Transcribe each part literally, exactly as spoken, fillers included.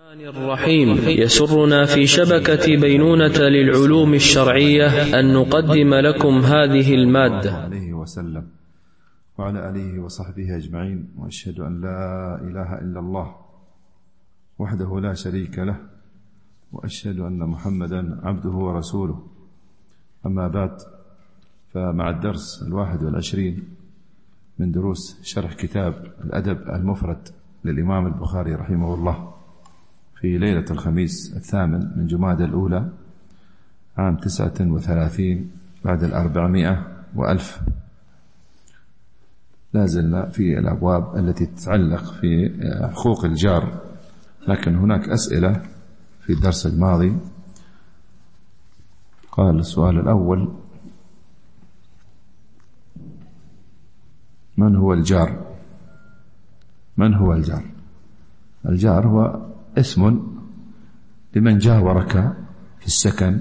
الرحيم. يسرنا في شبكة بينونة للعلوم الشرعية أن نقدم لكم هذه المادة. عليه وسلم وعلى آله وصحبه أجمعين، وأشهد أن لا إله إلا الله وحده لا شريك له، وأشهد أن محمدا عبده ورسوله. أما بعد، فمع الدرس الواحد والعشرين من دروس شرح كتاب الأدب المفرد للإمام البخاري رحمه الله في ليلة الخميس الثامن من جمادى الأولى عام تسعة وثلاثين بعد الأربعمائة وألف. لازلنا في الأبواب التي تتعلق في حقوق الجار، لكن هناك أسئلة في الدرس الماضي. قال السؤال الأول: من هو الجار؟ من هو الجار؟ الجار هو اسم لمن جاورك في السكن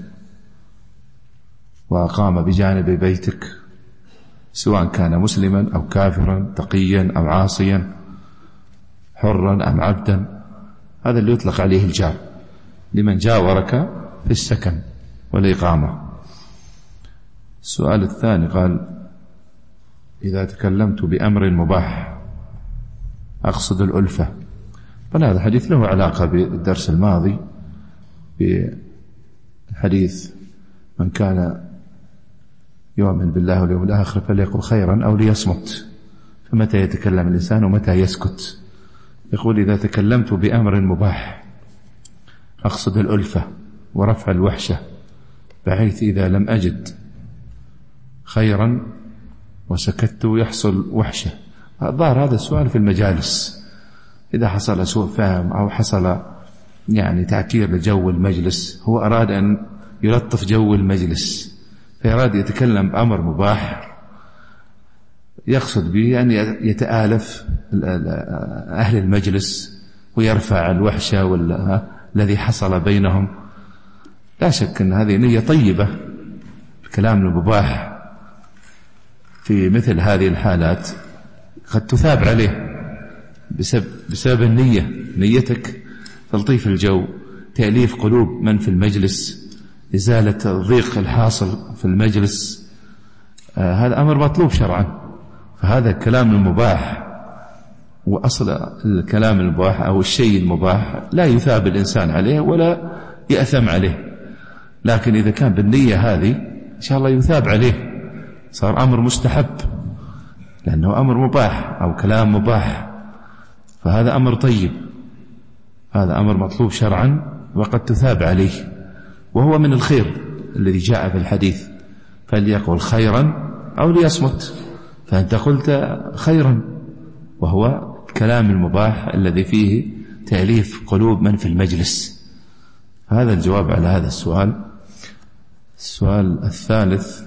وأقام بجانب بيتك، سواء كان مسلما أو كافرا، تقيا أو عاصيا، حرا أم عبدا. هذا اللي يطلق عليه الجار، لمن جاورك في السكن والإقامة. السؤال الثاني قال: إذا تكلمت بأمر مباح أقصد الألفة. فهذا الحديث له علاقة بالدرس الماضي، بحديث من كان يؤمن بالله واليوم الآخر فليقل خيرا أو ليصمت. فمتى يتكلم الإنسان ومتى يسكت؟ يقول: إذا تكلمت بأمر مباح أقصد الألفة ورفع الوحشة، بحيث إذا لم أجد خيرا وسكت يحصل وحشة. الظاهر هذا السؤال في المجالس، إذا حصل سوء فهم أو حصل يعني تعكير لجو المجلس، هو أراد أن يلطف جو المجلس فيراد يتكلم بأمر مباح، يقصد به أن يتآلف أهل المجلس ويرفع الوحشة والذي حصل بينهم. لا شك أن هذه نية طيبة. الكلام المباح في مثل هذه الحالات قد تثاب عليه بسبب, بسبب النية، نيتك تلطيف الجو، تأليف قلوب من في المجلس، إزالة الضيق الحاصل في المجلس. آه هذا أمر مطلوب شرعا. فهذا الكلام المباح، وأصل الكلام المباح أو الشيء المباح لا يثاب الإنسان عليه ولا يأثم عليه، لكن إذا كان بالنية هذه إن شاء الله يثاب عليه، صار أمر مستحب لأنه أمر مباح أو كلام مباح. فهذا أمر طيب، هذا أمر مطلوب شرعا وقد تثاب عليه، وهو من الخير الذي جاء في الحديث: فليقل خيرا أو ليصمت. فأنت قلت خيرا، وهو الكلام المباح الذي فيه تأليف قلوب من في المجلس. هذا الجواب على هذا السؤال. السؤال الثالث: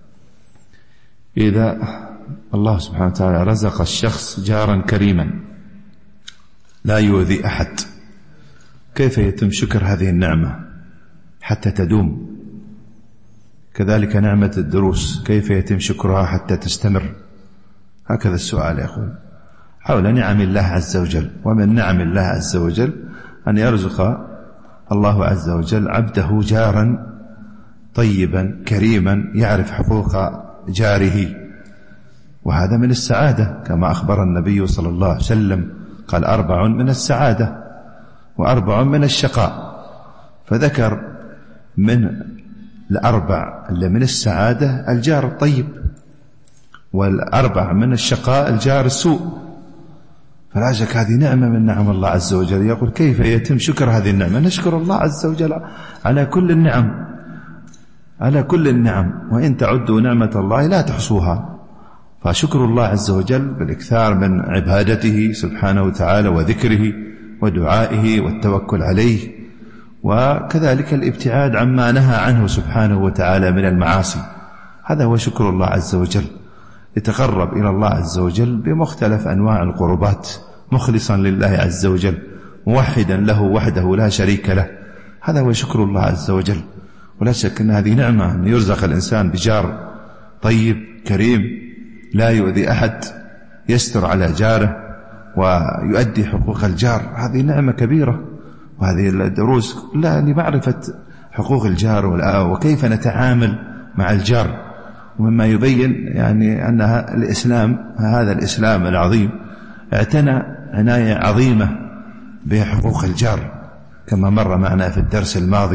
إذا الله سبحانه وتعالى رزق الشخص جارا كريما لا يؤذي أحد، كيف يتم شكر هذه النعمة حتى تدوم؟ كذلك نعمة الدروس، كيف يتم شكرها حتى تستمر؟ هكذا السؤال يقول حول نعم الله عز وجل. ومن نعم الله عز وجل أن يرزق الله عز وجل عبده جارا طيبا كريما يعرف حقوق جاره، وهذا من السعادة كما أخبر النبي صلى الله عليه وسلم، قال: أربع من السعادة وأربع من الشقاء. فذكر من الأربع اللي من السعادة الجار الطيب، والأربع من الشقاء الجار السوء. فلا شك هذه نعمة من نعم الله عز وجل. يقول: كيف يتم شكر هذه النعمة؟ نشكر الله عز وجل على كل النعم، على كل النعم، وإن تعدوا نعمة الله لا تحصوها. فشكر الله عز وجل بالإكثار من عبادته سبحانه وتعالى وذكره ودعائه والتوكل عليه، وكذلك الابتعاد عما نهى عنه سبحانه وتعالى من المعاصي. هذا هو شكر الله عز وجل. يتقرب إلى الله عز وجل بمختلف أنواع القربات، مخلصا لله عز وجل، موحدا له وحده لا شريك له. هذا هو شكر الله عز وجل. ولا شك أن هذه نعمة أن يرزق الإنسان بجار طيب كريم لا يؤذي أحد، يستر على جاره ويؤدي حقوق الجار. هذه نعمة كبيرة، وهذه الدروس لا لمعرفة حقوق الجار وكيف نتعامل مع الجار. ومما يبين يعني أن الإسلام هذا الإسلام العظيم اعتنى عناية عظيمة بحقوق الجار كما مر معنا في الدرس الماضي.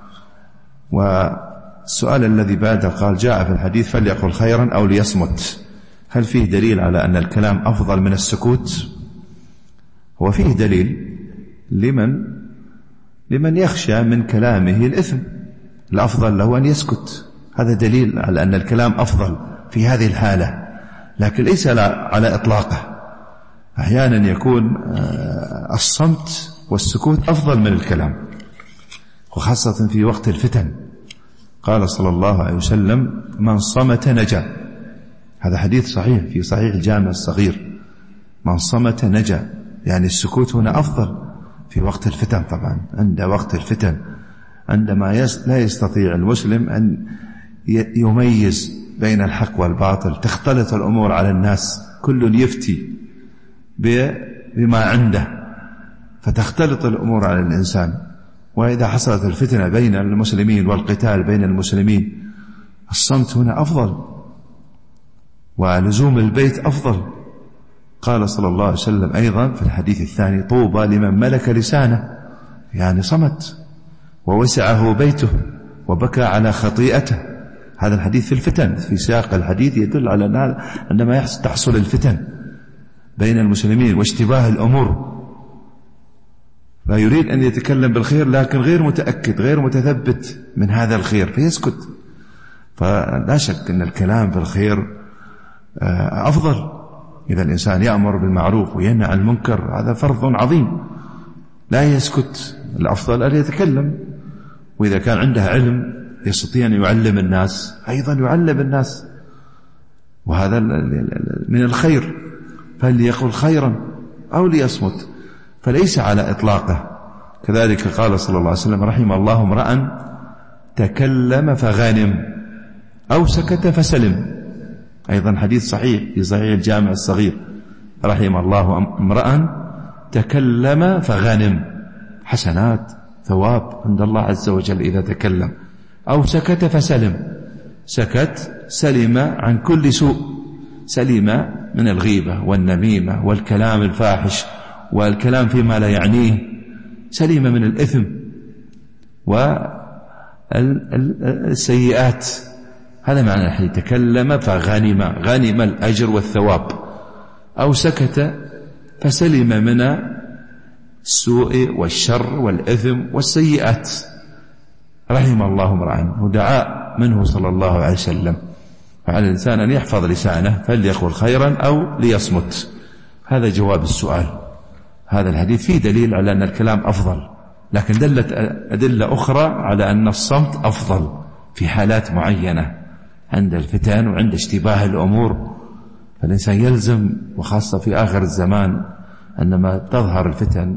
والسؤال الذي بعده قال جاء في الحديث فليقل خيرا أو ليصمت، هل فيه دليل على أن الكلام أفضل من السكوت؟ هو فيه دليل لمن لمن يخشى من كلامه الإثم، الأفضل له أن يسكت، هذا دليل على أن الكلام أفضل في هذه الحالة، لكن ليس على إطلاقه. أحيانا يكون الصمت والسكوت أفضل من الكلام، وخاصة في وقت الفتن. قال صلى الله عليه وسلم من صمت نجا، هذا حديث صحيح في صحيح الجامع الصغير، من صمت نجا، يعني السكوت هنا أفضل في وقت الفتن. طبعا عند وقت الفتن عندما لا يستطيع المسلم أن يميز بين الحق والباطل، تختلط الأمور على الناس، كل يفتي بما عنده فتختلط الأمور على الإنسان. وإذا حصلت الفتنة بين المسلمين والقتال بين المسلمين، الصمت هنا أفضل، ولزوم البيت أفضل. قال صلى الله عليه وسلم أيضا في الحديث الثاني طوبى لمن ملك لسانه، يعني صمت ووسعه بيته وبكى على خطيئته. هذا الحديث في الفتن، في سياق الحديث يدل على أن عندما تحصل الفتن بين المسلمين واشتباه الأمور فيريد أن يتكلم بالخير لكن غير متأكد غير متثبت من هذا الخير فيسكت. فلا شك أن الكلام بالخير أفضل. إذا الإنسان يأمر بالمعروف وينهى عن المنكر هذا فرض عظيم، لا يسكت، الأفضل أن يتكلم. وإذا كان عنده علم يستطيع أن يعلم الناس أيضا يعلم الناس، وهذا من الخير. فليقل خيرا أو ليصمت، فليس على إطلاقه. كذلك قال صلى الله عليه وسلم رحم الله امرأ تكلم فغنم أو سكت فسلم، أيضا حديث صحيح في صحيح الجامع الصغير، رحم الله امرأ تكلم فغنم، حسنات ثواب عند الله عز وجل إذا تكلم. أو سكت فسلم، سكت سلم عن كل سوء، سلم من الغيبة والنميمة والكلام الفاحش والكلام فيما لا يعنيه، سلم من الإثم والسيئات. هذا معنى الحديث تكلم فغنم، غنم الأجر والثواب. أو سكت فسلم من السوء والشر والإثم والسيئات. رحم الله امرأ، ودعاء منه صلى الله عليه وسلم. فعلى الإنسان أن يحفظ لسانه، فليقل خيرا أو ليصمت. هذا جواب السؤال. هذا الحديث فيه دليل على أن الكلام أفضل، لكن دلت أدلة أخرى على أن الصمت أفضل في حالات معينة عند الفتن وعند اشتباه الأمور. فالإنسان يلزم، وخاصة في آخر الزمان عندما تظهر الفتن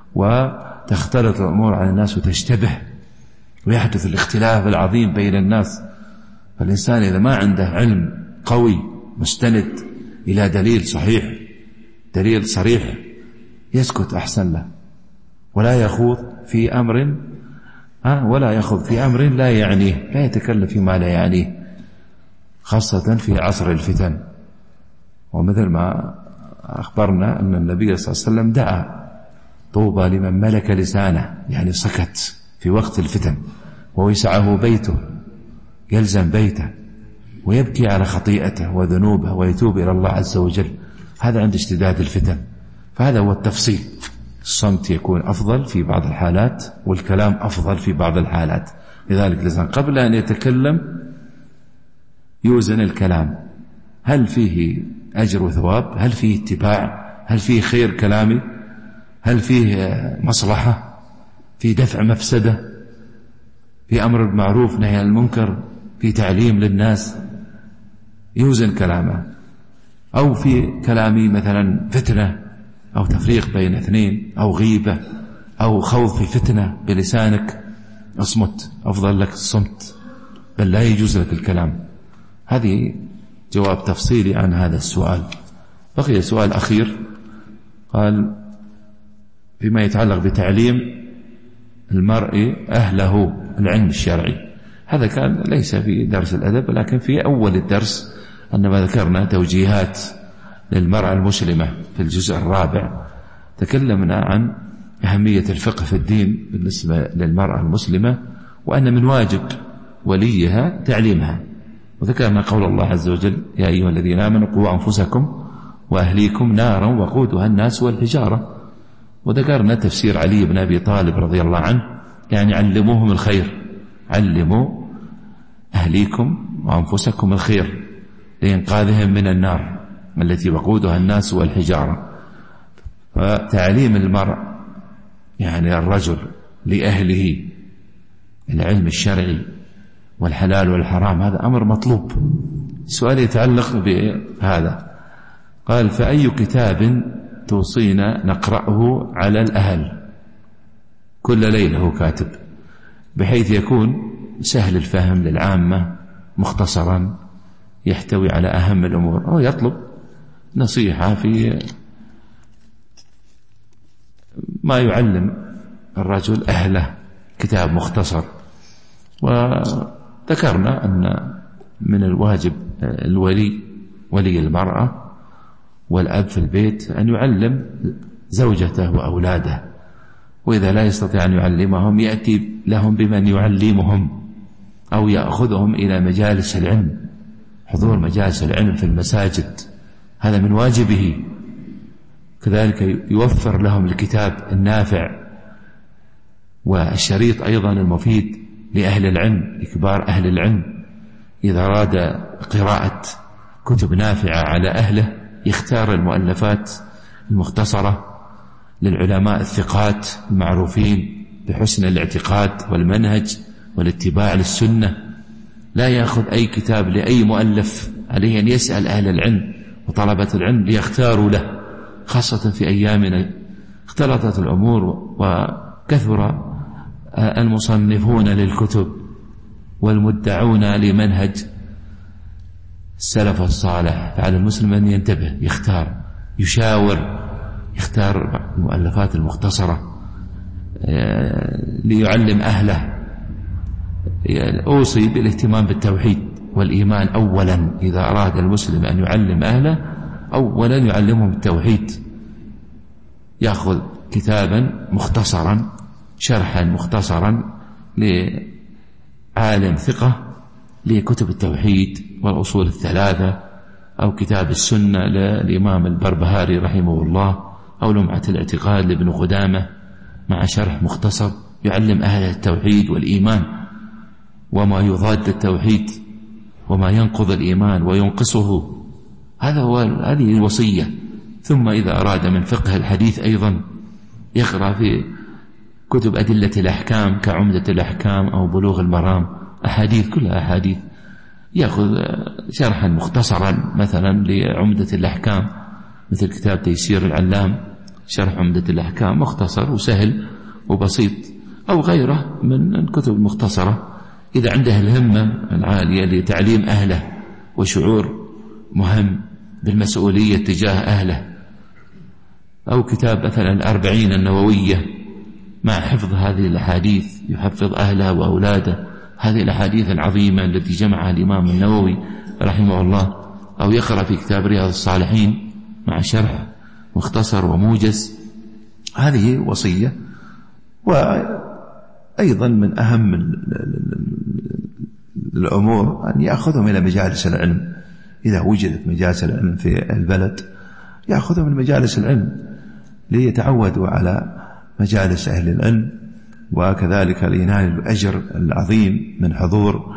وتختلط الأمور على الناس وتشتبه ويحدث الاختلاف العظيم بين الناس، فالإنسان إذا ما عنده علم قوي مستند إلى دليل صحيح دليل صريح يسكت أحسن له، ولا يخوض في أمر ها ولا يخوض في أمر لا يعنيه، لا يتكلم فيما لا يعنيه، خاصة في عصر الفتن. ومثل ما أخبرنا أن النبي صلى الله عليه وسلم دعا طوبى لمن ملك لسانه، يعني سكت في وقت الفتن ووسعه بيته، يلزم بيته ويبكي على خطيئته وذنوبه ويتوب إلى الله عز وجل. هذا عند اشتداد الفتن. فهذا هو التفصيل. الصمت يكون أفضل في بعض الحالات والكلام أفضل في بعض الحالات. لذلك الإنسان قبل أن يتكلم يوزن الكلام، هل فيه أجر وثواب؟ هل فيه اتباع؟ هل فيه خير كلامي؟ هل فيه مصلحة؟ في دفع مفسدة؟ في أمر بالمعروف نهي عن المنكر؟ في تعليم للناس؟ يوزن كلامه. أو في كلامي مثلا فتنة أو تفريق بين اثنين أو غيبة أو خوض في فتنة بلسانك، اصمت، أفضل لك الصمت، بل لا يجوز لك الكلام. هذه جواب تفصيلي عن هذا السؤال. بقي سؤال أخير، قال فيما يتعلق بتعليم المرء أهله العلم الشرعي. هذا كان ليس في درس الأدب، لكن في أول الدرس عندما ذكرنا توجيهات للمرأة المسلمة في الجزء الرابع تكلمنا عن أهمية الفقه في الدين بالنسبة للمرأة المسلمة، وأن من واجب وليها تعليمها. وذكرنا قول الله عز وجل: يا أيها الذين آمنوا قوا أنفسكم وأهليكم نارا وقودها الناس والحجارة. وذكرنا تفسير علي بن أبي طالب رضي الله عنه، يعني علموهم الخير، علموا أهليكم وأنفسكم الخير لإنقاذهم من النار التي وقودها الناس والحجارة. فتعليم المرء يعني الرجل لأهله العلم الشرعي والحلال والحرام هذا أمر مطلوب. السؤال يتعلق بهذا، قال: فأي كتاب توصينا نقرأه على الأهل؟ كل ليلة هو كاتب بحيث يكون سهل الفهم للعامة، مختصرا يحتوي على أهم الأمور. أو يطلب نصيحة في ما يعلم الرجل أهله، كتاب مختصر. وذكرنا أن من الواجب الولي ولي المرأة والأب في البيت أن يعلم زوجته وأولاده، وإذا لا يستطيع أن يعلمهم يأتي لهم بمن يعلمهم أو يأخذهم إلى مجالس العلم، حضور مجالس العلم في المساجد، هذا من واجبه. كذلك يوفر لهم الكتاب النافع والشريط أيضا المفيد لأهل العلم، لكبار أهل العلم. إذا أراد قراءة كتب نافعة على أهله يختار المؤلفات المختصرة للعلماء الثقات المعروفين بحسن الاعتقاد والمنهج والاتباع للسنة. لا يأخذ أي كتاب لأي مؤلف، عليه أن يسأل أهل العلم وطلبة العلم ليختاروا له، خاصة في أيامنا اختلطت الأمور وكثر المصنفون للكتب والمدعون لمنهج السلف الصالح. فعلى المسلم أن ينتبه، يختار، يشاور، يختار المؤلفات المختصرة ليعلم أهله. أوصي بالاهتمام بالتوحيد والإيمان أولا. إذا أراد المسلم أن يعلم أهله أولا يعلمهم التوحيد، يأخذ كتابا مختصرا، شرحا مختصرا لعالم ثقة لكتب التوحيد والأصول الثلاثة، أو كتاب السنة للإمام البربهاري رحمه الله، أو لمعة الاعتقاد لابن قدامة مع شرح مختصر يعلم أهل التوحيد والإيمان وما يضاد التوحيد وما ينقض الإيمان وينقصه. هذا هو هذه الوصية. ثم إذا أراد من فقه الحديث أيضا يقرأ في كتب أدلة الأحكام كعمدة الأحكام أو بلوغ المرام، أحاديث كلها أحاديث، يأخذ شرحا مختصرا مثلا لعمدة الأحكام مثل كتاب تيسير العلام، شرح عمدة الأحكام مختصر وسهل وبسيط، أو غيره من الكتب المختصرة. إذا عنده الهمة العالية لتعليم أهله وشعور مهم بالمسؤولية تجاه أهله، أو كتاب مثلا الأربعين النووية مع حفظ هذه الأحاديث، يحفظ أهله وأولاده هذه الأحاديث العظيمة التي جمعها الإمام النووي رحمه الله، أو يقرأ في كتاب رياض الصالحين مع شرح مختصر وموجز. هذه وصية. وأيضا من أهم الأمور أن يأخذهم إلى مجالس العلم. إذا وجدت مجالس العلم في البلد يأخذهم من مجالس العلم ليتعودوا على مجالس أهل العلم، وكذلك لينالوا الأجر العظيم من حضور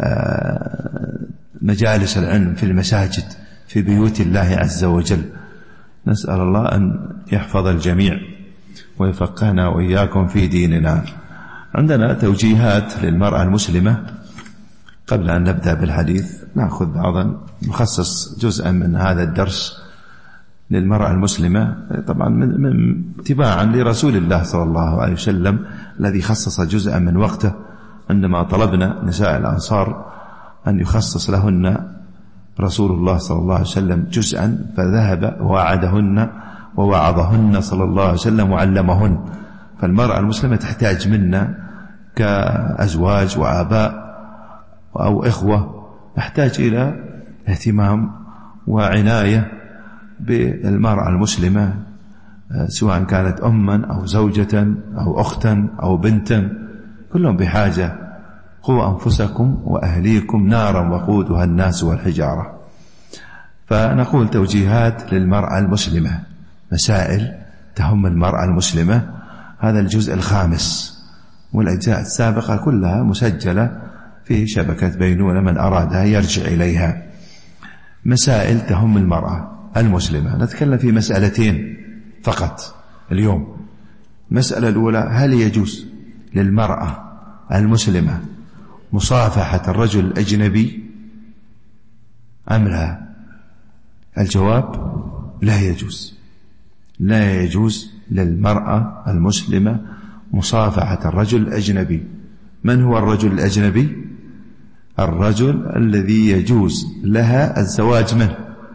مجالس العلم في المساجد في بيوت الله عز وجل. نسأل الله أن يحفظ الجميع ويفقهنا وإياكم في ديننا. عندنا توجيهات للمرأة المسلمة. قبل أن نبدأ بالحديث نأخذ بعضا، نخصص جزءا من هذا الدرس للمرأة المسلمة، طبعا من, من اتباعا لرسول الله صلى الله عليه وسلم الذي خصص جزءا من وقته عندما طلبنا نساء الأنصار أن يخصص لهن رسول الله صلى الله عليه وسلم جزءا، فذهب ووعدهن ووعظهن صلى الله عليه وسلم وعلمهن. فالمرأة المسلمة تحتاج منا كأزواج وآباء أو إخوة، نحتاج إلى اهتمام وعناية بالمرأة المسلمة، سواء كانت أما أو زوجة أو أختا أو بنتا، كلهم بحاجة. قوا أنفسكم وأهليكم نارا وقودها الناس والحجارة. فنقول توجيهات للمرأة المسلمة، مسائل تهم المرأة المسلمة، هذا الجزء الخامس، والأجزاء السابقة كلها مسجلة في شبكة بينونة، من أرادها يرجع إليها. مسائل تهم المرأة المسلمة، نتكلم في مسألتين فقط اليوم. المسألة الأولى: هل يجوز للمرأة المسلمة مصافحة الرجل الأجنبي أم لا؟ الجواب: لا يجوز. لا يجوز للمرأة المسلمة مصافحة الرجل الأجنبي. من هو الرجل الأجنبي؟ الرجل الذي يجوز لها الزواج منه،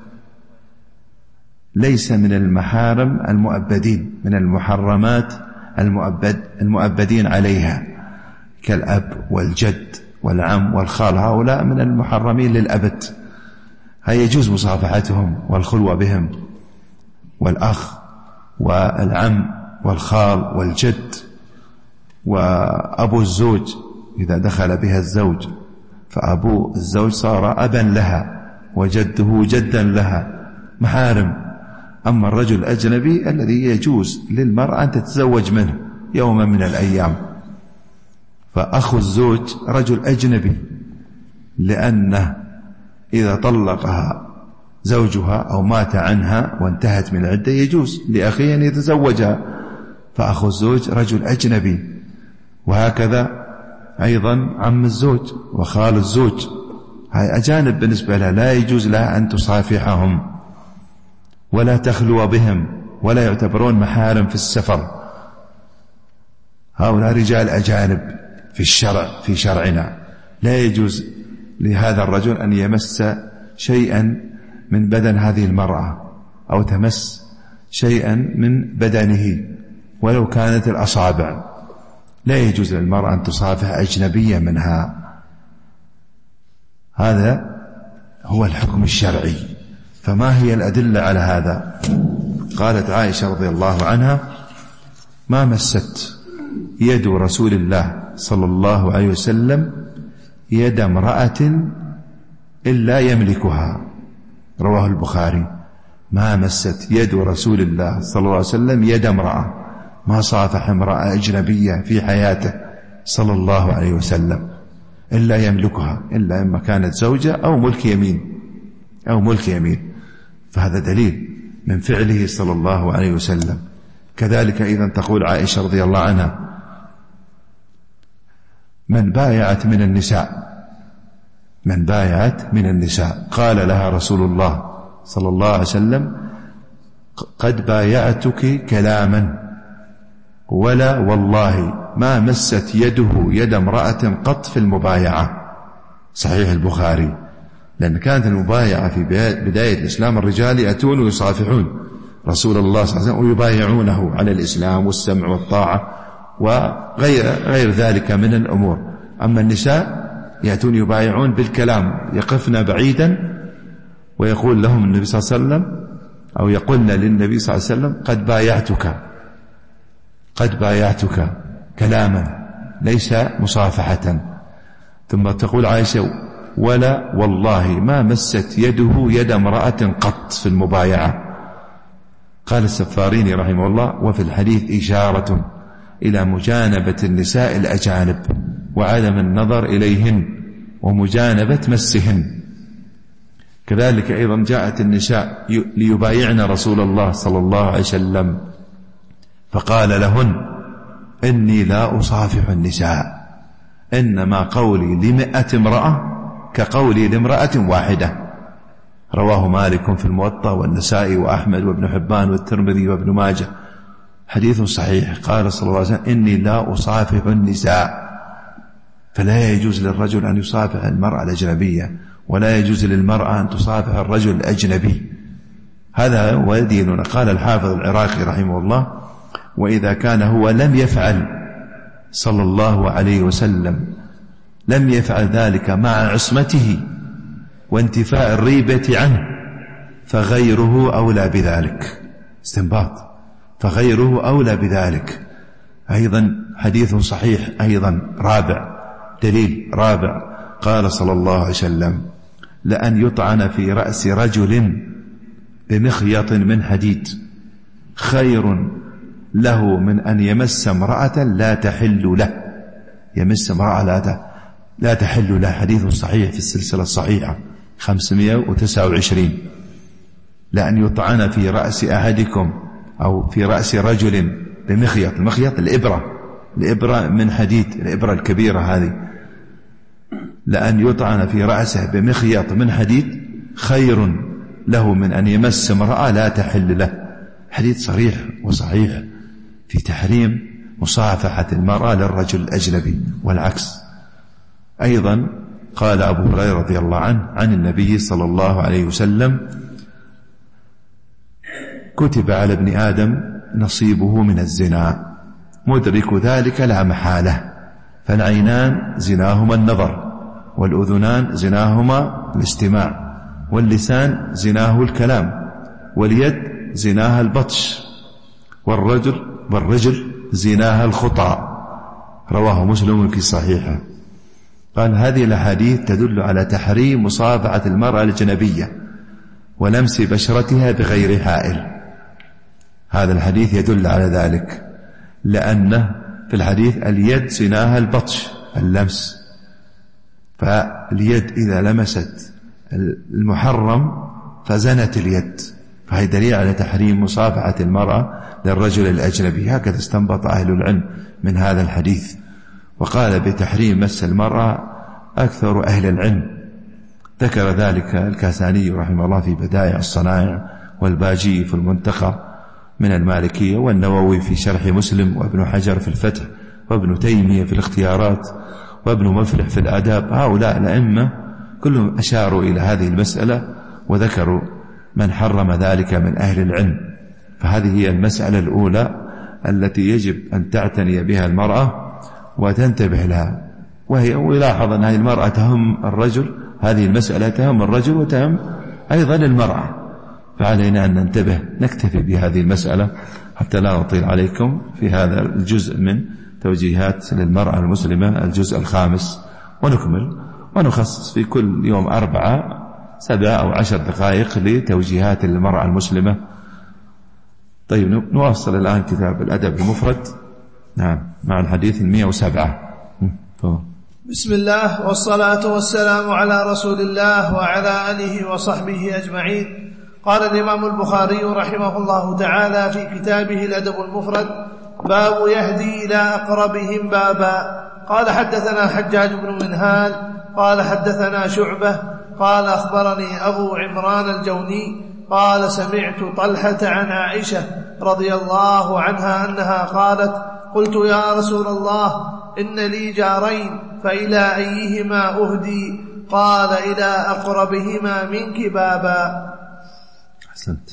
ليس من المحارم المؤبدين، من المحرمات المؤبد المؤبدين عليها، كالأب والجد والعم والخال، هؤلاء من المحرمين للأبد، هي يجوز مصافحتهم والخلوة بهم، والأخ والعم والخال والجد وأبو الزوج، إذا دخل بها الزوج فأبو الزوج صار أبا لها وجده جدا لها، محارم. أما الرجل الأجنبي الذي يجوز للمرأة أن تتزوج منه يوما من الأيام، فأخو الزوج رجل أجنبي، لأنه إذا طلقها زوجها أو مات عنها وانتهت من العدة يجوز لأخيه أن يتزوجها، فأخو الزوج رجل أجنبي. وهكذا أيضا عم الزوج وخال الزوج، هاي أجانب بالنسبة لها، لا يجوز لها أن تصافحهم ولا تخلو بهم، ولا يعتبرون محارم في السفر، هؤلاء رجال أجانب في الشرع، في شرعنا. لا يجوز لهذا الرجل أن يمس شيئا من بدن هذه المرأة أو تمس شيئا من بدنه ولو كانت الأصابع، لا يجوز للمرأة أن تصافح أجنبية منها. هذا هو الحكم الشرعي. فما هي الأدلة على هذا؟ قالت عائشة رضي الله عنها: ما مست يد رسول الله صلى الله عليه وسلم يد امرأة إلا يملكها. رواه البخاري. ما مست يد رسول الله صلى الله عليه وسلم يد امرأة، ما صافح امرأة أجنبية في حياته صلى الله عليه وسلم إلا يملكها، إلا إما كانت زوجة أو ملك يمين أو ملك يمين، فهذا دليل من فعله صلى الله عليه وسلم. كذلك أيضا تقول عائشة رضي الله عنها: من بايعت من النساء من بايعت من النساء قال لها رسول الله صلى الله عليه وسلم: قد بايعتك كلاما ولا والله ما مست يده يد امرأة قط في المبايعة. صحيح البخاري. لأن كانت المبايعة في بداية الإسلام، الرجال يأتون ويصافحون رسول الله صلى الله عليه وسلم ويبايعونه على الإسلام والسمع والطاعة وغير غير ذلك من الأمور. أما النساء يأتون يبايعون بالكلام، يقفن بعيدا ويقول لهم النبي صلى الله عليه وسلم، أو يقولن للنبي صلى الله عليه وسلم: قد بايعتك قد بايعتك كلاما، ليس مصافحة. ثم تقول عائشة: ولا والله ما مست يده يد امرأة قط في المبايعة. قال السفاريني رحمه الله: وفي الحديث إشارة إلى مجانبة النساء الأجانب وعدم النظر إليهن ومجانبة مسهن. كذلك أيضا جاءت النساء ليبايعن رسول الله صلى الله عليه وسلم فقال لهن: إني لا أصافح النساء، إنما قولي لمئة امرأة كقولي لامرأة واحدة. رواه مالك في الموطأ والنسائي وأحمد وابن حبان والترمذي وابن ماجه، حديث صحيح. قال صلى الله عليه وسلم: إني لا أصافح النساء. فلا يجوز للرجل أن يصافح المرأة الأجنبية، ولا يجوز للمرأة أن تصافح الرجل الأجنبي. هذا هو ديننا. قال الحافظ العراقي رحمه الله: وإذا كان هو لم يفعل صلى الله عليه وسلم لم يفعل ذلك مع عصمته وانتفاء الريبة عنه فغيره أولى بذلك. استنباط، فغيره أولى بذلك. أيضا حديث صحيح أيضا رابع، دليل رابع، قال صلى الله عليه وسلم: لأن يطعن في رأس رجل بمخيط من حديد خير له من أن يمس امرأة لا تحل له. يمس امرأة لا لا تحل له، حديث صحيح في السلسلة الصحيحة خمسمائة وتسعة وعشرين. لأن يطعن في رأس أحدكم أو في رأس رجل بمخيط، المخيط الإبرة، الإبرة من حديد، الإبرة الكبيرة هذه، لأن يطعن في رأسه بمخيط من حديد خير له من أن يمس امرأة لا تحل له. حديث صريح وصحيح في تحريم مصافحة المرأة للرجل الأجنبي والعكس. أيضا قال أبو هريرة رضي الله عنه عن النبي صلى الله عليه وسلم: كتب على ابن آدم نصيبه من الزنا مدرك ذلك لا محالة، فالعينان زناهما النظر، والأذنان زناهما الاستماع، واللسان زناه الكلام، واليد زناها البطش، والرجل والرجل زناها الخطأ. رواه مسلم في صحيحه. قال: هذه الأحاديث تدل على تحريم مصافحة المرأة الأجنبية ولمس بشرتها بغير حائل. هذا الحديث يدل على ذلك، لأنه في الحديث اليد زناها البطش، اللمس، فاليد إذا لمست المحرم فزنت اليد، فهي دليل على تحريم مصافحة المرأة للرجل الأجنبي. هكذا استنبط أهل العلم من هذا الحديث. وقال بتحريم مس المرأة أكثر أهل العلم، ذكر ذلك الكاساني رحمه الله في بدائع الصنائع، والباجي في المنتقى من المالكية، والنووي في شرح مسلم، وابن حجر في الفتح، وابن تيمية في الاختيارات، وابن مفلح في الآداب. هؤلاء الأئمة كلهم أشاروا إلى هذه المسألة وذكروا من حرم ذلك من أهل العلم. فهذه هي المسألة الأولى التي يجب أن تعتني بها المرأة وتنتبه لها، وهي ويلاحظ أن هذه المرأة تهم الرجل، هذه المسألة تهم الرجل وتهم أيضا المرأة، فعلينا أن ننتبه. نكتفي بهذه المسألة حتى لا نطيل عليكم في هذا الجزء من توجيهات للمرأة المسلمة، الجزء الخامس، ونكمل ونخصص في كل يوم أربعة سبعة أو عشر دقائق لتوجيهات للمرأة المسلمة. طيب نواصل الآن كتاب الأدب المفرد، نعم، مع الحديث المئة وسبعة. بسم الله والصلاة والسلام على رسول الله وعلى آله وصحبه أجمعين. قال الإمام البخاري رحمه الله تعالى في كتابه الأدب المفرد: باب يهدي إلى أقربهم بابا. قال: حدثنا حجاج بن منهال قال حدثنا شعبة قال أخبرني أبو عمران الجوني قال: سمعت طلحة عن عائشة رضي الله عنها أنها قالت: قلت يا رسول الله إن لي جارين فإلى أيهما أهدي؟ قال: إلى أقربهما منك بابا. أحسنت.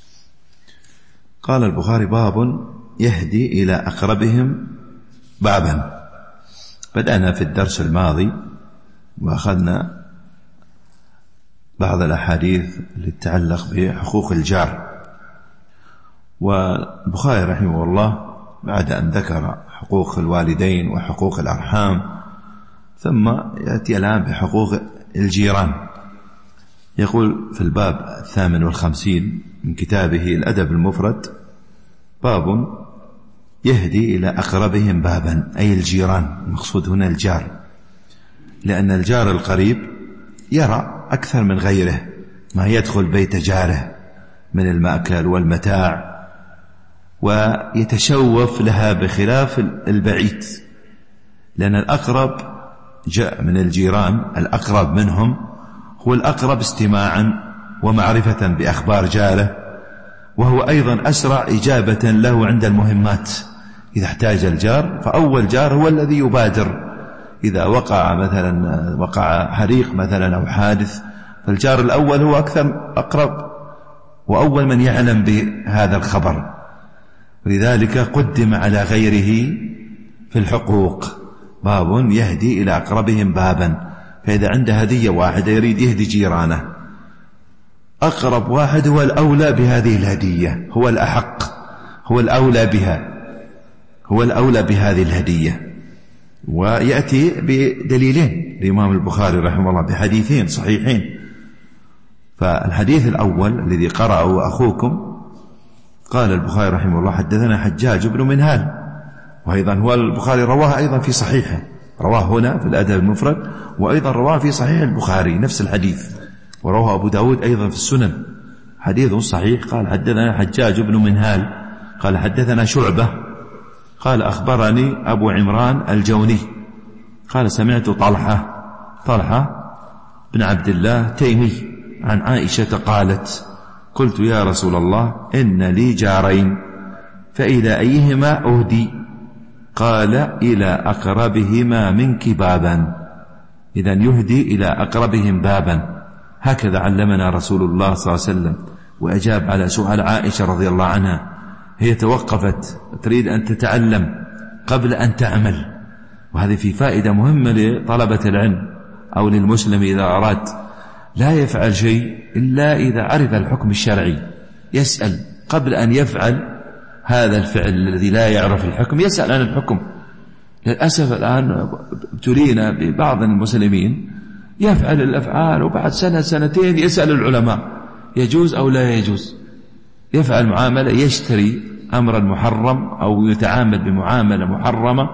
قال البخاري: باب يهدي إلى أقربهم بابا. بدأنا في الدرس الماضي وأخذنا بعض الأحاديث اللي تتعلق بحقوق الجار، والبخاري رحمه الله بعد أن ذكر حقوق الوالدين وحقوق الأرحام ثم يأتي الآن بحقوق الجيران. يقول في الباب الثامن والخمسين من كتابه الأدب المفرد: باب يهدي إلى أقربهم بابا، أي الجيران، المقصود هنا الجار، لأن الجار القريب يرى أكثر من غيره ما يدخل بيت جاره من المأكل والمتاع ويتشوف لها بخلاف البعيد، لأن الأقرب جاء من الجيران، الأقرب منهم هو الأقرب استماعا ومعرفة بأخبار جاره، وهو أيضا أسرع إجابة له عند المهمات. إذا احتاج الجار فأول جار هو الذي يبادر. إذا وقع مثلا وقع حريق مثلا أو حادث، فالجار الأول هو أكثر أقرب وأول من يعلم بهذا الخبر. ولذلك قدم على غيره في الحقوق، باب يهدي إلى أقربهم بابا. فإذا عنده هدية واحدة يريد يهدي جيرانه، أقرب واحد هو الأولى بهذه الهدية، هو الأحق، هو الأولى بها، هو الأولى بهذه الهدية. ويأتي بدليلين الإمام البخاري رحمه الله، بحديثين صحيحين. فالحديث الأول الذي قرأه أخوكم، قال البخاري رحمه الله: حدثنا حجاج بن منهال، وأيضا هو البخاري رواه أيضا في صحيحه، رواه هنا في الأدب المفرد، وأيضا رواه في صحيح البخاري نفس الحديث، ورواه أبو داود أيضا في السنن، حديث صحيح. قال: حدثنا حجاج بن منهال قال: حدثنا شعبة قال: أخبرني أبو عمران الجوني قال: سمعت طلحة طلحة بن عبد الله تيمي عن عائشة قالت: قلت يا رسول الله إن لي جارين فإلى أيهما أهدي؟ قال: إلى أقربهما منك بابا. إذن يهدي إلى أقربهم بابا، هكذا علمنا رسول الله صلى الله عليه وسلم. وأجاب على سؤال عائشة رضي الله عنها، هي توقفت تريد أن تتعلم قبل أن تعمل، وهذه في فائدة مهمة لطلبة العلم أو للمسلم إذا أراد لا يفعل شيء إلا إذا عرف الحكم الشرعي، يسأل قبل أن يفعل هذا الفعل الذي لا يعرف الحكم، يسأل عن الحكم. للأسف الآن ابتلينا ببعض المسلمين يفعل الأفعال وبعد سنة سنتين يسأل العلماء يجوز أو لا يجوز، يفعل معاملة، يشتري أمرا محرم أو يتعامل بمعاملة محرمة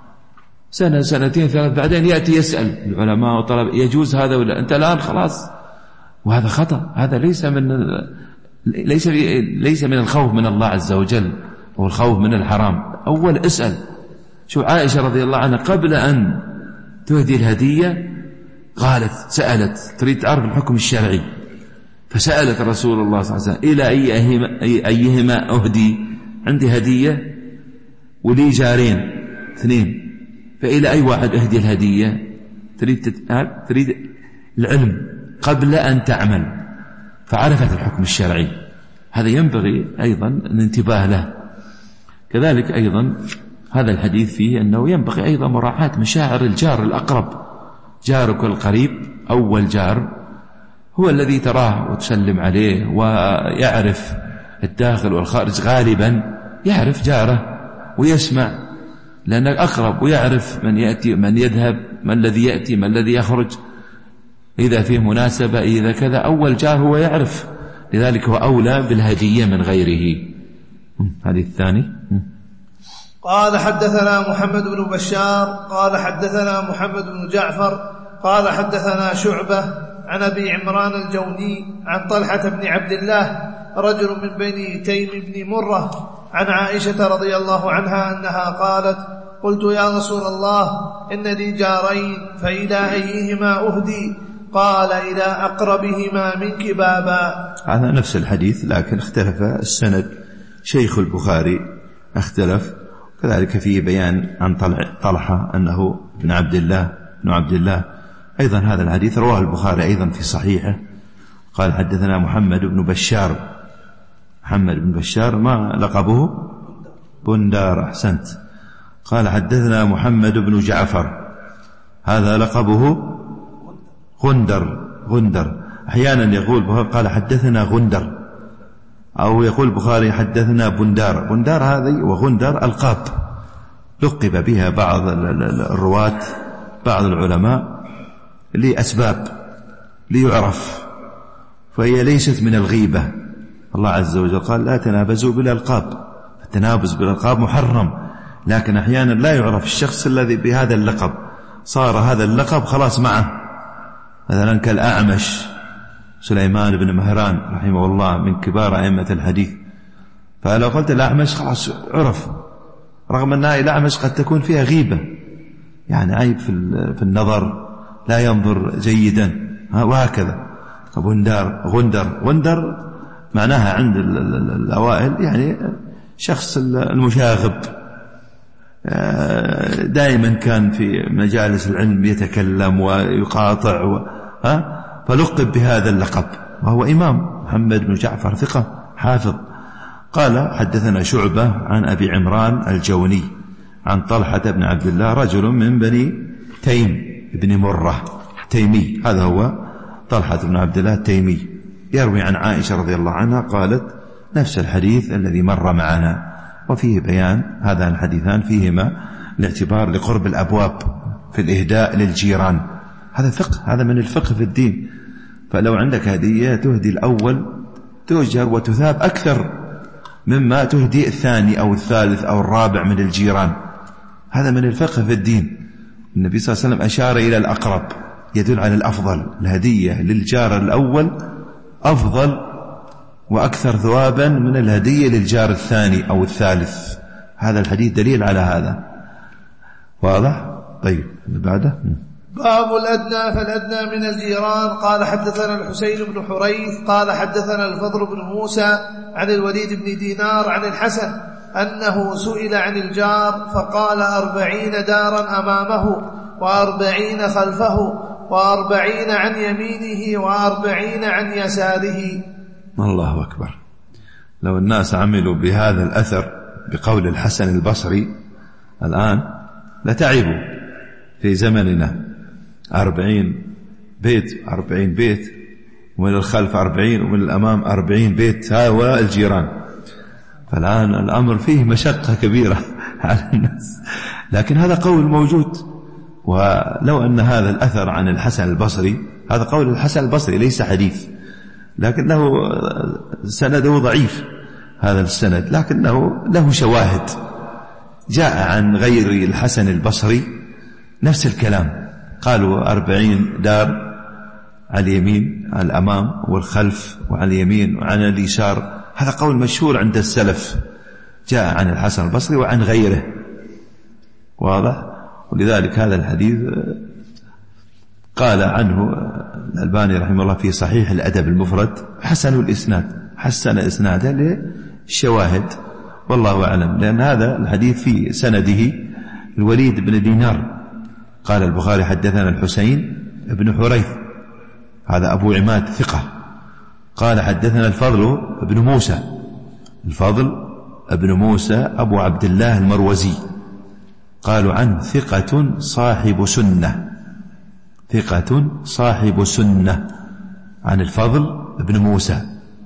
سنة سنتين ثلاث، بعدين يأتي يسأل العلماء وطلب يجوز هذا ولا. أنت الآن خلاص، وهذا خطأ، هذا ليس من ليس ليس من الخوف من الله عز وجل والخوف من الحرام. أول اسأل. شو عائشة رضي الله عنها قبل أن تهدي الهدية قالت سألت تريد تعرف الحكم الشرعي، فسألت رسول الله صلى الله عليه وسلم: إلى أيهما, أيهما أهدي؟ عندي هدية ولي جارين اثنين، فإلى أي واحد أهدي الهدية؟ تريد تت... تريد العلم قبل أن تعمل، فعرفت الحكم الشرعي. هذا ينبغي أيضا الانتباه له. كذلك أيضا هذا الحديث فيه أنه ينبغي أيضا مراعاة مشاعر الجار الأقرب. جارك القريب أول جار هو الذي تراه وتسلم عليه ويعرف الداخل والخارج، غالبا يعرف جاره ويسمع لأنك أقرب، ويعرف من يأتي من يذهب، من الذي يأتي من الذي يخرج، إذا فيه مناسبة إذا كذا. أول جار هو يعرف، لذلك هو أولى بالهدية من غيره. هذه الثاني. قال: حدثنا محمد بن بشار قال حدثنا محمد بن جعفر قال حدثنا شعبة عن أبي عمران الجوني عن طلحة بن عبد الله رجل من بني تيم بن مرة عن عائشة رضي الله عنها أنها قالت: قلت يا رسول الله إن لي جارين فإلى أيهما أهدي؟ قال: إلى أقربهما منك بابا. هذا نفس الحديث لكن اختلف السند، شيخ البخاري اختلف. كذلك فيه بيان عن طلحة أنه ابن عبد الله ابن عبد الله. أيضا هذا الحديث رواه البخاري أيضا في صحيحه. قال: حدثنا محمد بن بشار. محمد بن بشار ما لقبه؟ بندار. أحسنت. قال: حدثنا محمد بن جعفر، هذا لقبه غندر. غندر أحيانا يقول قال حدثنا غندر، أو يقول البخاري حدثنا بندار. بندار هذه وغندر ألقاب لقب بها بعض الرواة بعض العلماء لأسباب ليعرف، فهي ليست من الغيبة. الله عز وجل قال: لا تنابزوا بالألقاب. التنابز بالألقاب محرم، لكن أحيانا لا يعرف الشخص الذي بهذا اللقب، صار هذا اللقب خلاص معه. مثلا كالأعمش سليمان بن مهران رحمه الله من كبار أئمة الحديث، فلو قلت الأعمش خلاص عرف، رغم أن الأعمش قد تكون فيها غيبة، يعني عيب في النظر، لا ينظر جيدا، وهكذا. غندر غندر غندر معناها عند الأوائل يعني شخص المشاغب، دائما كان في مجالس العلم يتكلم ويقاطع و... ها؟ فلقب بهذا اللقب، وهو إمام محمد بن جعفر ثقة حافظ. قال حدثنا شعبة عن أبي عمران الجوني عن طلحة بن عبد الله رجل من بني تيم بن مرة تيمي، هذا هو طلحة بن عبد الله التيمي، يروي عن عائشة رضي الله عنها قالت نفس الحديث الذي مر معنا، وفيه بيان هذان الحديثان فيهما الاعتبار لقرب الأبواب في الإهداء للجيران، هذا فقه، هذا من الفقه في الدين. فلو عندك هدية تهدي الأول تؤجر وتثاب أكثر مما تهدي الثاني أو الثالث أو الرابع من الجيران، هذا من الفقه في الدين. النبي صلى الله عليه وسلم أشار إلى الأقرب، يدل على الأفضل، الهدية للجار الأول أفضل وأكثر ثوابا من الهدية للجار الثاني أو الثالث، هذا الحديث دليل على هذا، واضح؟ طيب بعده باب الأدنى فالأدنى من الجيران. قال حدثنا الحسين بن حريث قال حدثنا الفضل بن موسى عن الوليد بن دينار عن الحسن أنه سئل عن الجار فقال أربعين دارا أمامه وأربعين خلفه وأربعين عن يمينه وأربعين عن يساره. الله أكبر، لو الناس عملوا بهذا الأثر بقول الحسن البصري الآن لتعبوا في زمننا، أربعين بيت أربعين بيت، ومن الخلف أربعين ومن الأمام أربعين بيت، هؤلاء الجيران. فالآن الأمر فيه مشقة كبيرة على الناس، لكن هذا قول موجود. ولو أن هذا الأثر عن الحسن البصري، هذا قول الحسن البصري ليس حديث، لكنه سنده ضعيف هذا السند، لكنه له شواهد جاء عن غير الحسن البصري نفس الكلام، قالوا أربعين دار على اليمين على الأمام والخلف وعلى اليمين وعلى اليسار، هذا قول مشهور عند السلف، جاء عن الحسن البصري وعن غيره، واضح؟ ولذلك هذا الحديث قال عنه الألباني رحمه الله في صحيح الأدب المفرد حسن الإسناد، حسن إسناده للشواهد، والله أعلم، لأن هذا الحديث في سنده الوليد بن دينار. قال البخاري حدثنا الحسين بن حريث هذا أبو عماد ثقة، قال حدثنا الفضل بن موسى، الفضل بن موسى أبو عبد الله المروزي، قالوا عنه ثقة صاحب سنة، ثقة صاحب سنة، عن الفضل بن موسى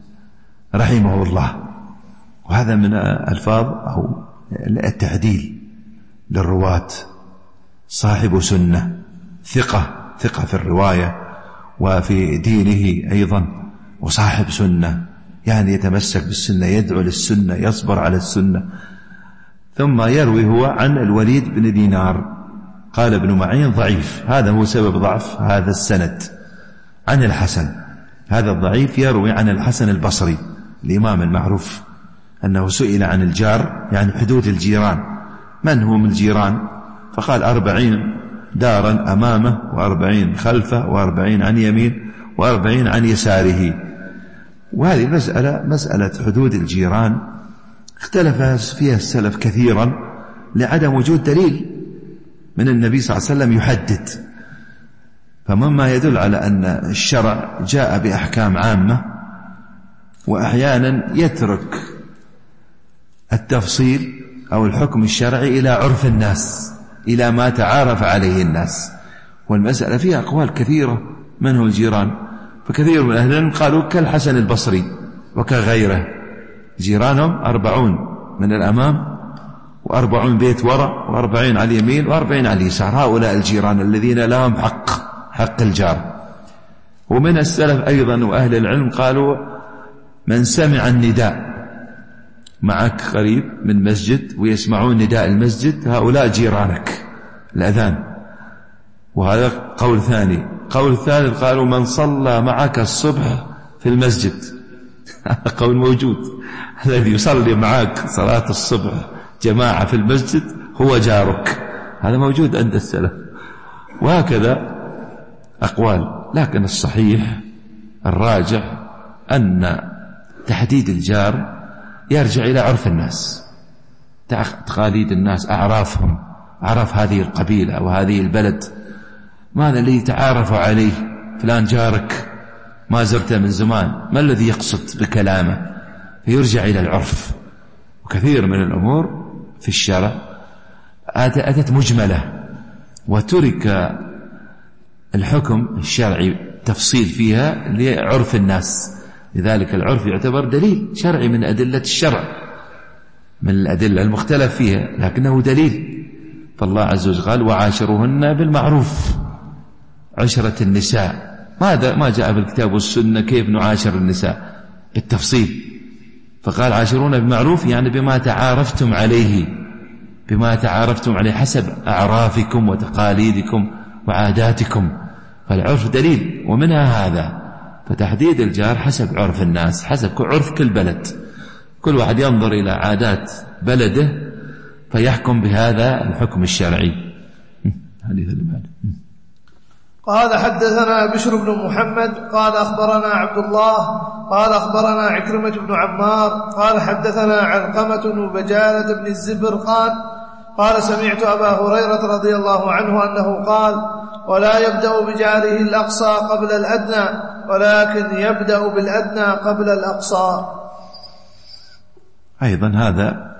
رحمه الله. وهذا من الفاظ أو التعديل للرواة، صاحب سنة، ثقة، ثقة في الرواية وفي دينه أيضا، وصاحب سنة يعني يتمسك بالسنة، يدعو للسنة، يصبر على السنة. ثم يروي هو عن الوليد بن دينار، قال ابن معين ضعيف، هذا هو سبب ضعف هذا السند، عن الحسن، هذا الضعيف يروي عن الحسن البصري الإمام المعروف أنه سئل عن الجار، يعني حدود الجيران، من هم الجيران؟ فقال أربعين دارا أمامه وأربعين خلفه وأربعين عن يمين وأربعين عن يساره. وهذه مسألة مسألة حدود الجيران اختلف فيها السلف كثيرا لعدم وجود دليل من النبي صلى الله عليه وسلم يحدد، فمما يدل على أن الشرع جاء بأحكام عامة، وأحيانا يترك التفصيل أو الحكم الشرعي إلى عرف الناس، إلى ما تعارف عليه الناس. والمسألة فيها أقوال كثيرة، من هو الجيران؟ فكثير من أهل العلم قالوا كالحسن البصري وكغيره، جيرانهم أربعون من الأمام وأربعون بيت وراء وأربعين على اليمين وأربعين على اليسار، هؤلاء الجيران الذين لهم حق حق الجار. ومن السلف أيضا وأهل العلم قالوا من سمع النداء، معك قريب من مسجد ويسمعون نداء المسجد، هؤلاء جيرانك، الأذان. وهذا قول ثاني. قول ثالث قالوا من صلى معك الصبح في المسجد، هذا قول موجود، الذي يصلي معك صلاة الصبح جماعة في المسجد هو جارك، هذا موجود عند السلف. وهكذا أقوال، لكن الصحيح الراجح أن تحديد الجار يرجع إلى عرف الناس، تقاليد الناس، أعرافهم، أعرف هذه القبيلة وهذه البلد، ماذا الذي تعارفوا عليه؟ فلان جارك ما زرته من زمان، ما الذي يقصد بكلامه؟ فيرجع إلى العرف، وكثير من الأمور في الشرع أتت مجملة وترك الحكم الشرعي تفصيل فيها لعرف الناس. لذلك العرف يعتبر دليل شرعي من أدلة الشرع، من الأدلة المختلف فيها، لكنه دليل. فالله عز وجل قال وعاشروهن بالمعروف، عشرة النساء. ماذا ما جاء في الكتاب والسنة كيف نعاشر النساء بالتفصيل؟ فقال عاشرون بالمعروف، يعني بما تعارفتم عليه، بما تعارفتم عليه حسب أعرافكم وتقاليدكم وعاداتكم. فالعرف دليل، ومنها هذا. فتحديد الجار حسب عرف الناس، حسب عرف كل بلد، كل واحد ينظر إلى عادات بلده فيحكم بهذا الحكم الشرعي. حديث اللي بعد. قال حدثنا بشر بن محمد قال أخبرنا عبد الله قال أخبرنا عكرمة بن عمار قال حدثنا علقمة بن بجالة بن الزبرقان قال سمعت أبا هريرة رضي الله عنه أنه قال ولا يبدأ بجاره الأقصى قبل الأدنى ولكن يبدأ بالأدنى قبل الأقصى. أيضا هذا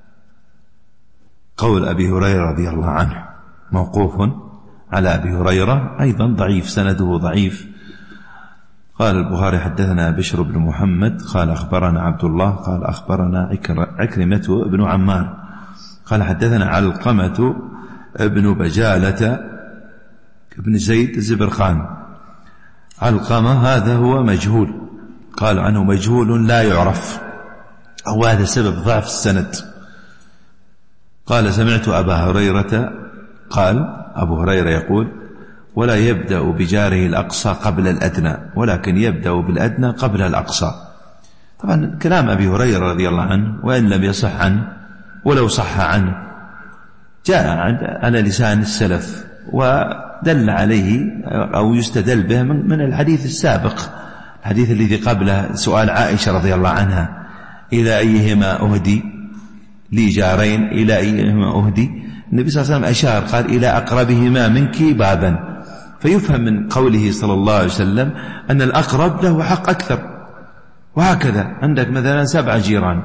قول أبي هريرة رضي الله عنه موقوف على أبي هريرة، أيضا ضعيف، سنده ضعيف. قال البخاري حدثنا بشر بن محمد قال أخبرنا عبد الله قال أخبرنا عكرمة بن عمار قال حدثنا علقمة بن بجالة بن زيد الزبرقان. علقمة هذا هو مجهول، قال عنه مجهول لا يعرف، أو هذا سبب ضعف السند. قال سمعت أبا هريرة قال أبو هريرة يقول ولا يبدأ بجاره الأقصى قبل الأدنى ولكن يبدأ بالأدنى قبل الأقصى. طبعا كلام أبي هريرة رضي الله عنه وإن لم يصح عنه ولو صح عنه جاء على لسان السلف ودل عليه أو يستدل به من الحديث السابق، الحديث الذي قبله سؤال عائشة رضي الله عنها إلى أيهما أهدي لي جارين، إلى أيهما أهدي. النبي صلى الله عليه وسلم أشار قال إلى أقربهما منك بابا، فيفهم من قوله صلى الله عليه وسلم أن الأقرب له حق أكثر. وهكذا عندك مثلا سبع جيران،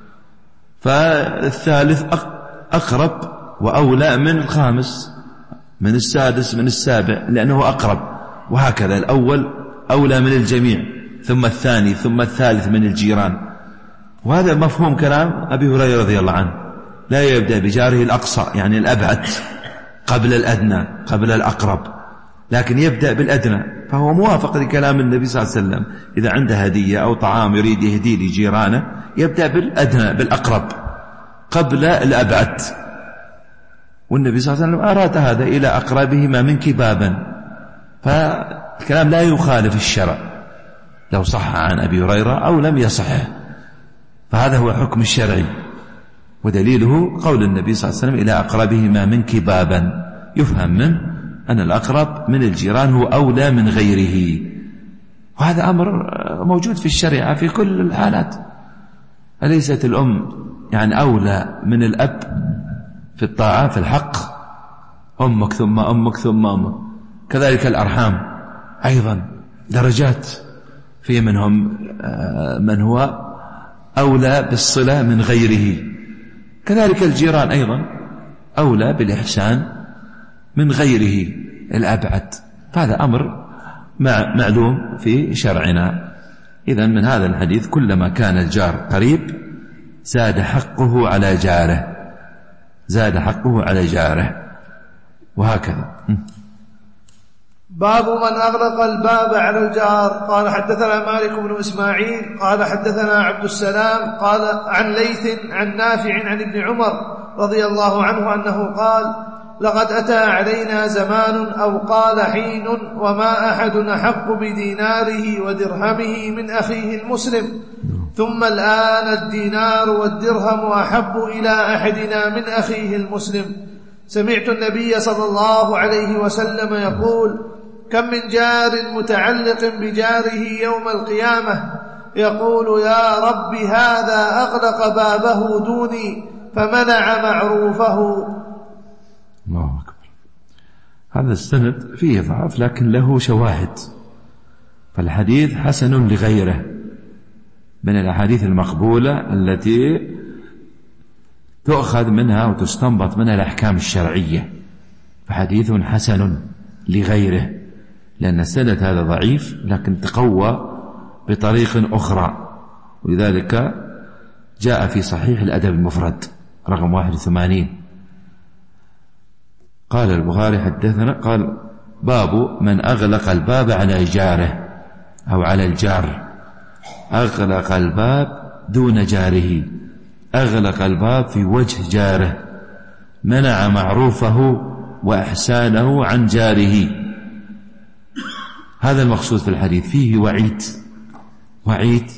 فالثالث أقرب وأولى من الخامس، من السادس، من السابع، لأنه أقرب. وهكذا الأول أولى من الجميع، ثم الثاني، ثم الثالث من الجيران. وهذا مفهوم كلام أبي هريرة رضي الله عنه. لا يبدأ بجاره الأقصى يعني الأبعد قبل الأدنى قبل الأقرب، لكن يبدأ بالأدنى. فهو موافق لكلام النبي صلى الله عليه وسلم، إذا عنده هدية أو طعام يريد يهدي لجيرانه يبدأ بالأدنى بالأقرب قبل الأبعد. والنبي صلى الله عليه وسلم أراد هذا إلى أقربهما منك بابا. فالكلام لا يخالف الشرع لو صح عن أبي هريرة أو لم يصح، فهذا هو الحكم الشرعي. ودليله قول النبي صلى الله عليه وسلم إلى أقربهما منك بابا، يفهم منه أن الأقرب من الجيران هو أولى من غيره. وهذا أمر موجود في الشريعة في كل الحالات. أليست الأم يعني أولى من الأب في الطاعة في الحق؟ أمك ثم أمك ثم أمك. كذلك الأرحام أيضا درجات، في منهم من هو أولى بالصلة من غيره. كذلك الجيران أيضا أولى بالإحسان من غيره الأبعد. هذا أمر معلوم في شرعنا. إذن من هذا الحديث كلما كان الجار قريب زاد حقه على جاره، زاد حقه على جاره، وهكذا. باب من أغلق الباب على الجار. قال حدثنا مالك بن إسماعيل قال حدثنا عبد السلام قال عن ليث عن نافع عن ابن عمر رضي الله عنه أنه قال لقد أتى علينا زمان أو قال حين وما أحد أحق بديناره ودرهمه من أخيه المسلم، ثم الآن الدينار والدرهم أحب إلى أحدنا من أخيه المسلم. سمعت النبي صلى الله عليه وسلم يقول كم من جار متعلق بجاره يوم القيامة يقول يا رب هذا أغلق بابه دوني فمنع معروفه. الله أكبر. هذا السند فيه ضعف لكن له شواهد، فالحديث حسن لغيره من الأحاديث المقبولة التي تؤخذ منها وتستنبط منها الأحكام الشرعية، فحديث حسن لغيره، لأن السند هذا ضعيف لكن تقوى بطريق أخرى، ولذلك جاء في صحيح الأدب المفرد رقم واحد وثمانين. قال البخاري حدثنا، قال باب من أغلق الباب على جاره أو على الجار، أغلق الباب دون جاره، أغلق الباب في وجه جاره، منع معروفه وإحسانه عن جاره. هذا المقصود في الحديث، فيه وعيد وعيد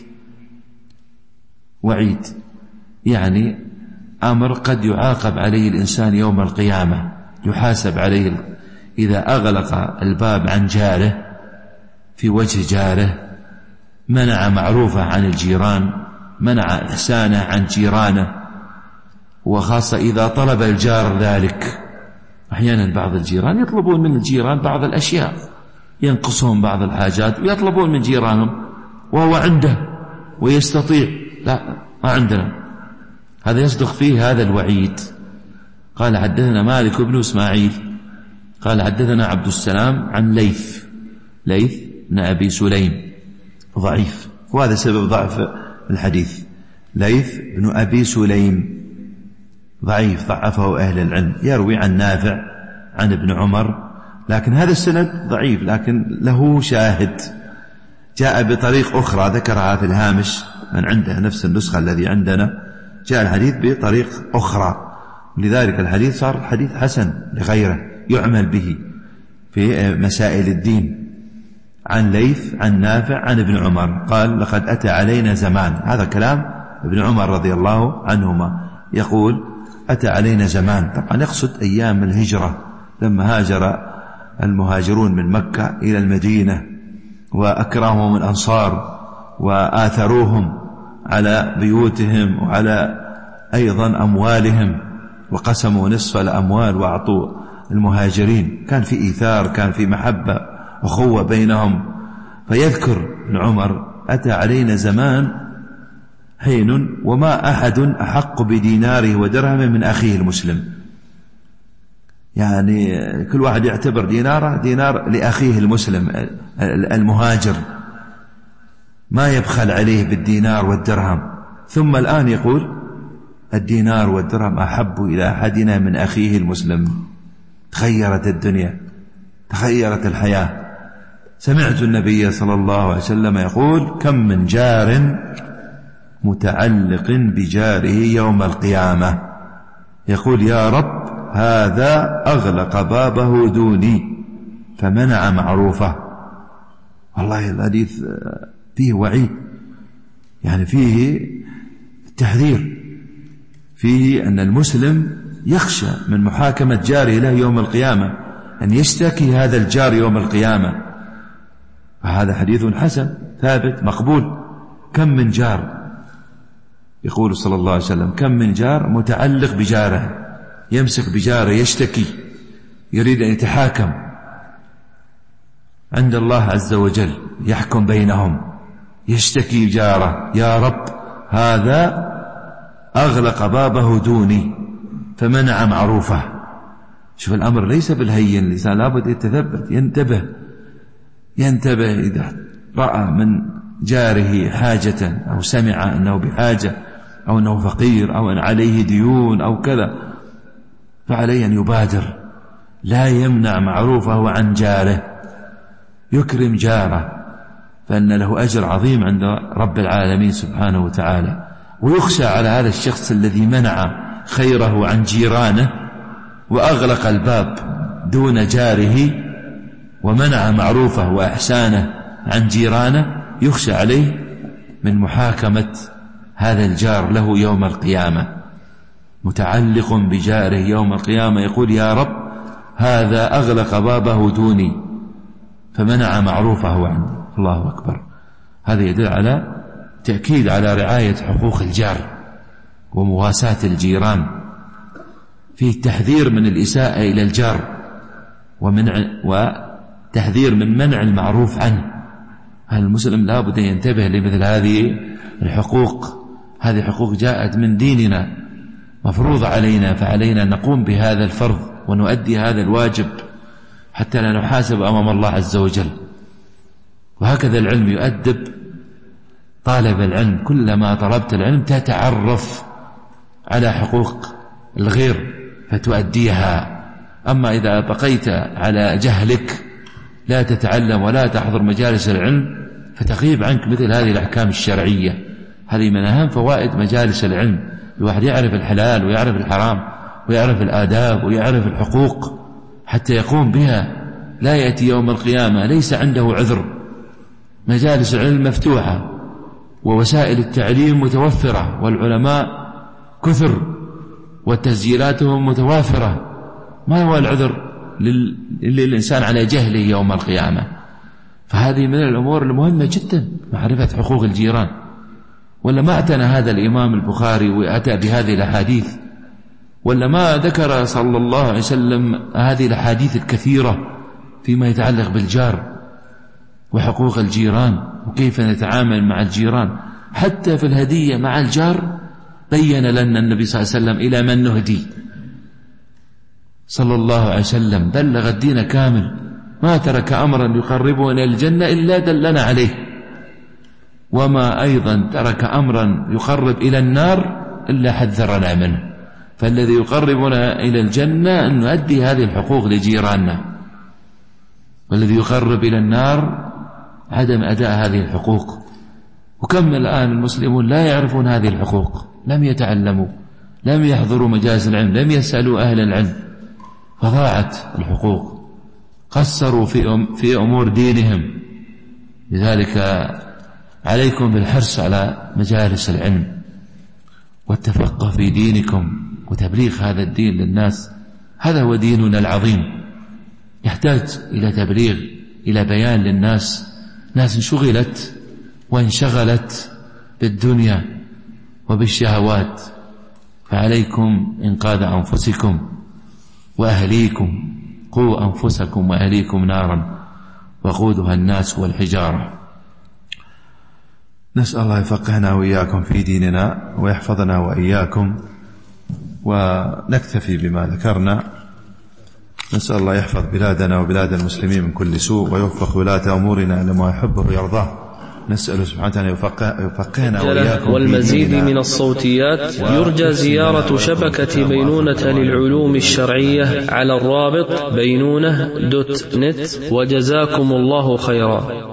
وعيد يعني أمر قد يعاقب عليه الإنسان يوم القيامة، يحاسب عليه إذا أغلق الباب عن جاره في وجه جاره، منع معروفه عن الجيران، منع إحسانه عن جيرانه، وخاصة إذا طلب الجار ذلك. أحيانا بعض الجيران يطلبون من الجيران بعض الأشياء، ينقصهم بعض الحاجات ويطلبون من جيرانهم وهو عنده ويستطيع، لا ما عندنا، هذا يصدق فيه هذا الوعيد. قال حدثنا مالك بن إسماعيل قال حدثنا عبد السلام عن ليث ليث بن أبي سليم ضعيف، وهذا سبب ضعف الحديث، ليث بن أبي سليم ضعيف ضعفه أهل العلم، يروي عن نافع عن ابن عمر، لكن هذا السند ضعيف لكن له شاهد جاء بطريق أخرى ذكرها في الهامش، من عنده نفس النسخة الذي عندنا جاء الحديث بطريق أخرى، لذلك الحديث صار حديث حسن لغيره يعمل به في مسائل الدين. عن ليث عن نافع عن ابن عمر قال لقد أتى علينا زمان، هذا كلام ابن عمر رضي الله عنهما، يقول أتى علينا زمان، طبعا يقصد أيام الهجرة لما هاجر المهاجرون من مكة إلى المدينة وأكرمهم الأنصار وآثروهم على بيوتهم وعلى أيضا أموالهم، وقسموا نصف الأموال وأعطوا المهاجرين، كان في إيثار، كان في محبة أخوة بينهم. فيذكر ابن عمر أتى علينا زمان حين وما أحد أحق بديناره ودرهم من أخيه المسلم، يعني كل واحد يعتبر ديناره دينار لأخيه المسلم المهاجر، ما يبخل عليه بالدينار والدرهم. ثم الآن يقول الدينار والدرهم أحب إلى أحدنا من أخيه المسلم. تغيرت الدنيا، تغيرت الحياة. سمعت النبي صلى الله عليه وسلم يقول كم من جار متعلق بجاره يوم القيامة يقول يا رب هذا أغلق بابه دوني فمنع معروفه. والله الحديث فيه وعيد، يعني فيه تحذير، فيه أن المسلم يخشى من محاكمة جاره له يوم القيامة، أن يشتكي هذا الجار يوم القيامة. فهذا حديث حسن ثابت مقبول. كم من جار، يقول صلى الله عليه وسلم كم من جار متعلق بجاره، يمسك بجاره يشتكي، يريد أن يتحاكم عند الله عز وجل، يحكم بينهم، يشتكي جاره يا رب هذا أغلق بابه دوني فمنع معروفه. شوف الأمر ليس بالهين، الإنسان لابد يتثبت، ينتبه ينتبه إذا رأى من جاره حاجة أو سمع أنه بحاجة أو أنه فقير أو أن عليه ديون أو كذا، فعليه أن يبادر، لا يمنع معروفه عن جاره، يكرم جاره، فإن له أجر عظيم عند رب العالمين سبحانه وتعالى. ويخشى على هذا الشخص الذي منع خيره عن جيرانه وأغلق الباب دون جاره ومنع معروفه وإحسانه عن جيرانه، يخشى عليه من محاكمة هذا الجار له يوم القيامة، متعلق بجاره يوم القيامة يقول يا رب هذا أغلق بابه دوني فمنع معروفه عنه. الله أكبر. هذا يدل على تأكيد على رعاية حقوق الجار ومواساة الجيران، فيه تحذير من الإساءة إلى الجار ومنع وتحذير من منع المعروف عنه. المسلم لا بد أن ينتبه لمثل هذه الحقوق، هذه حقوق جاءت من ديننا مفروض علينا، فعلينا أن نقوم بهذا الفرض ونؤدي هذا الواجب حتى لا نحاسب أمام الله عز وجل. وهكذا العلم يؤدب طالب العلم، كلما طلبت العلم تتعرف على حقوق الغير فتؤديها. أما إذا بقيت على جهلك لا تتعلم ولا تحضر مجالس العلم فتغيب عنك مثل هذه الأحكام الشرعية. هذه من أهم فوائد مجالس العلم، الواحد يعرف الحلال ويعرف الحرام ويعرف الآداب ويعرف الحقوق حتى يقوم بها، لا يأتي يوم القيامة ليس عنده عذر. مجالس العلم مفتوحة ووسائل التعليم متوفرة والعلماء كثر وتسجيلاتهم متوافرة، ما هو العذر للإنسان على جهله يوم القيامة؟ فهذه من الأمور المهمة جدا معرفة حقوق الجيران. ولا ما أتنا هذا الإمام البخاري وأتى بهذه الأحاديث، ولا ما ذكر صلى الله عليه وسلم هذه الأحاديث الكثيرة فيما يتعلق بالجار وحقوق الجيران وكيف نتعامل مع الجيران. حتى في الهدية مع الجار بين لنا النبي صلى الله عليه وسلم إلى من نهدي صلى الله عليه وسلم، بلغ الدين كامل، ما ترك أمرا يقربنا إلى الجنة إلا دلنا عليه، وما أيضا ترك أمرا يقرب إلى النار إلا حذرنا منه. فالذي يقربنا إلى الجنة أن نؤدي هذه الحقوق لجيراننا، والذي يقرب إلى النار عدم أداء هذه الحقوق. وكم الآن المسلمون لا يعرفون هذه الحقوق، لم يتعلموا، لم يحضروا مجالس العلم، لم يسألوا أهل العلم، فضاعت الحقوق، قصروا في في أمور دينهم. لذلك عليكم بالحرص على مجالس العلم والتفقه في دينكم وتبليغ هذا الدين للناس. هذا هو ديننا العظيم، يحتاج إلى تبليغ، إلى بيان للناس. ناس انشغلت وانشغلت بالدنيا وبالشهوات، فعليكم إنقاذ أنفسكم وأهليكم. قوا أنفسكم وأهليكم نارا وقودها الناس والحجارة. نسأل الله يفقهنا وإياكم في ديننا ويحفظنا وإياكم، ونكتفي بما ذكرنا. نسأل الله يحفظ بلادنا وبلاد المسلمين من كل سوء، ويوفق ولاة أمورنا لما يحبه ويرضاه. نسأل سبحانه وتعالى يفقهنا وإياكم. والمزيد من الصوتيات يرجى زيارة شبكة بينونة للعلوم الشرعية على الرابط بينونة دوت نت. وجزاكم الله خيرا.